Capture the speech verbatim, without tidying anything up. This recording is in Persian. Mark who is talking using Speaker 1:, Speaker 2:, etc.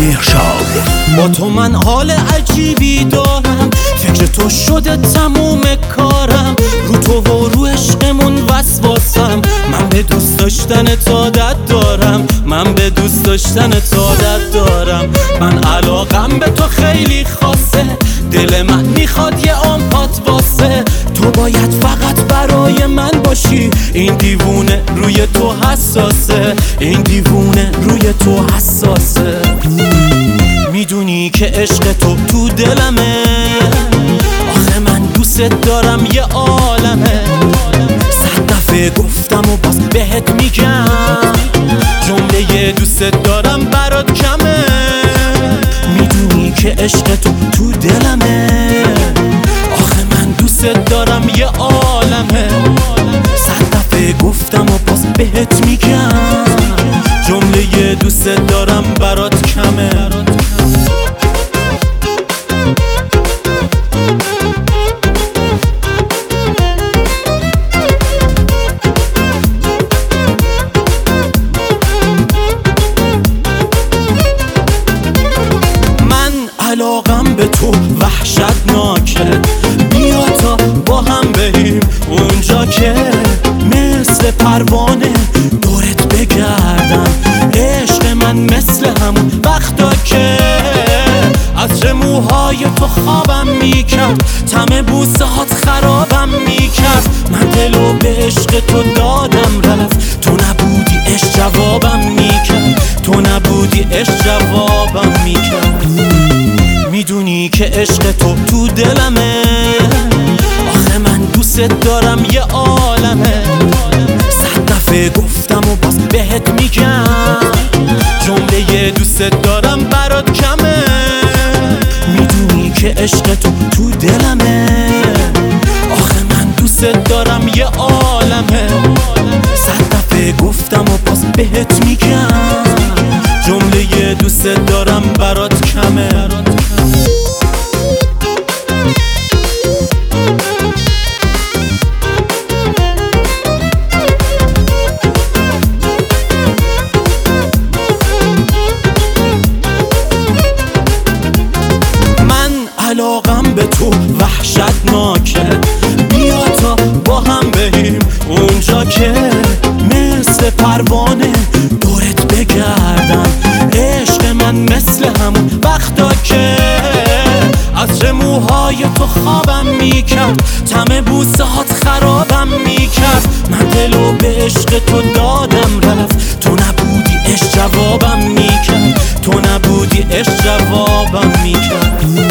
Speaker 1: مهرشاد.
Speaker 2: با تو من حال عجیبی دارم، فکر تو شده تموم کارم، رو تو و رو عشقمون وسواسم. من به دوست داشتن عادت دارم، من به دوست داشتن عادت دارم. من علاقم به تو خیلی خاصه، دل من میخواد یه عمر پات واسه. تو باید فقط برای من باشی، این دیوونه روی تو حساسه، این دیوونه روی تو حساسه. میدونی که عشق تو تو دلمه، آخه من دوست دارم یه عالمه. صد دفعه گفتم و باز بهت میگم، جمله دوست دارم برات کمه. میدونی که عشق تو تو دلمه، آخه من دوست دارم یه عالمه. صد دفعه گفتم و باز بهت میگم، جمله دوست دارم برات کمه. علاقم به تو وحشتناکه، بیا تا با هم بریم اونجا که مثل پروانه دورت بگردم. عشق من مثل همون وقتا که عطر موهای تو خوابم میکرد، طعم بوسه هات خرابم میکرد. من دلو به عشق تو دادم رفت، تو نبودی عشق جوابم میکرد، تو نبودی عشق جوابم میکرد. میدونی که عشق تو تو دلمه، آخه من دوست دارم یه عالمه. صد دفعه گفتم و باز بهت میگم، جمله دوست دارم برات کمه. میدونی که عشق تو تو دلمه، آخه من دوست دارم یه عالمه. صد دفعه گفتم و باز بهت میگم، جمله دوست دارم برات کمه. علاقم به تو وحشتناکه، بیا تا با هم بریم اونجا که مثل پروانه دورت بگردم. عشق من مثل همون وقتا که عطر موهای تو خوابم میکرد، طعم بوسه هات خرابم میکرد. من دلو به عشق تو دادم رفت، تو نبودی عشق جوابم میکرد، تو نبودی عشق جوابم میکرد.